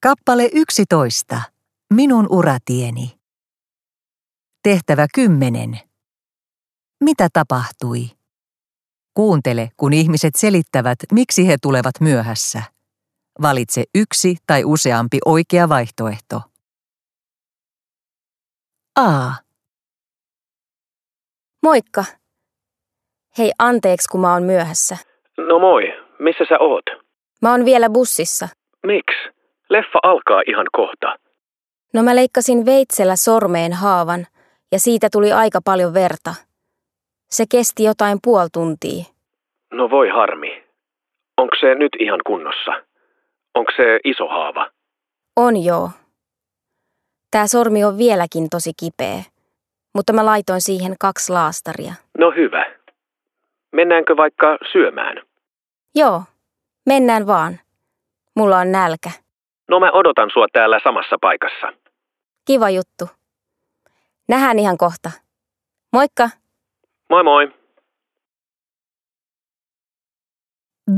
Kappale 11. Minun uratieni. Tehtävä 10. Mitä tapahtui? Kuuntele, kun ihmiset selittävät, miksi he tulevat myöhässä. Valitse yksi tai useampi oikea vaihtoehto. A. Moikka. Hei, anteeksi, kun mä oon myöhässä. No moi, missä sä oot? Mä oon vielä bussissa. Miksi? Leffa alkaa ihan kohta. No mä leikkasin veitsellä sormeen haavan ja siitä tuli aika paljon verta. Se kesti jotain puoli tuntia. No voi harmi. Onko se nyt ihan kunnossa? Onko se iso haava? On joo. Tää sormi on vieläkin tosi kipeä, mutta mä laitoin siihen 2 laastaria. No hyvä. Mennäänkö vaikka syömään? Joo, mennään vaan. Mulla on nälkä. No mä odotan sua täällä samassa paikassa. Kiva juttu. Nähdään ihan kohta. Moikka! Moi moi! B.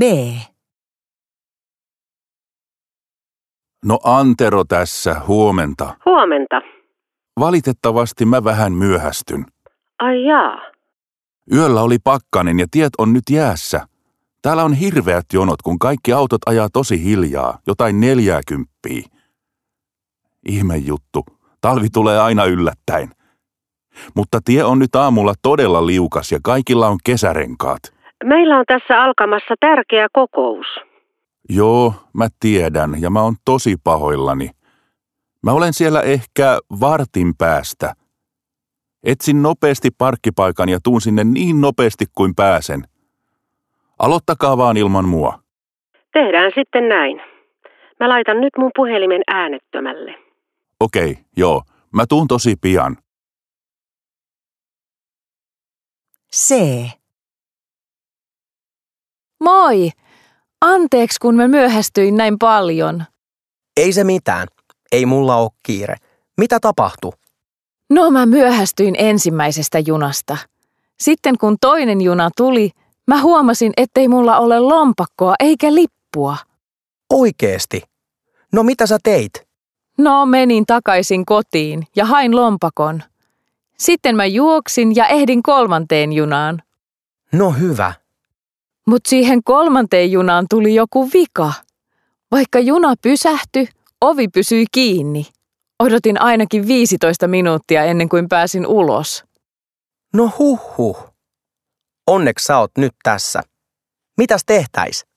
No Antero tässä, huomenta. Huomenta. Valitettavasti mä vähän myöhästyn. Ai jaa. Yöllä oli pakkanen ja tiet on nyt jäässä. Täällä on hirveät jonot, kun kaikki autot ajaa tosi hiljaa, jotain 40. Ihme juttu, talvi tulee aina yllättäen. Mutta tie on nyt aamulla todella liukas ja kaikilla on kesärenkaat. Meillä on tässä alkamassa tärkeä kokous. Joo, mä tiedän ja mä oon tosi pahoillani. Mä olen siellä ehkä vartin päästä. Etsin nopeasti parkkipaikan ja tuun sinne niin nopeasti kuin pääsen. Aloittakaa vaan ilman mua. Tehdään sitten näin. Mä laitan nyt mun puhelimen äänettömälle. Okei, joo. Mä tuun tosi pian. C. Moi! Anteeksi, kun mä myöhästyin näin paljon. Ei se mitään. Ei mulla ole kiire. Mitä tapahtui? No mä myöhästyin ensimmäisestä junasta. Sitten kun toinen juna tuli, mä huomasin, ettei mulla ole lompakkoa eikä lippua. Oikeesti? No mitä sä teit? No menin takaisin kotiin ja hain lompakon. Sitten mä juoksin ja ehdin 3. junaan. No hyvä. Mut siihen 3. junaan tuli joku vika. Vaikka juna pysähtyi, ovi pysyi kiinni. Odotin ainakin 15 minuuttia ennen kuin pääsin ulos. No huhhuh. Onneksi sä oot nyt tässä. Mitäs tehtäis?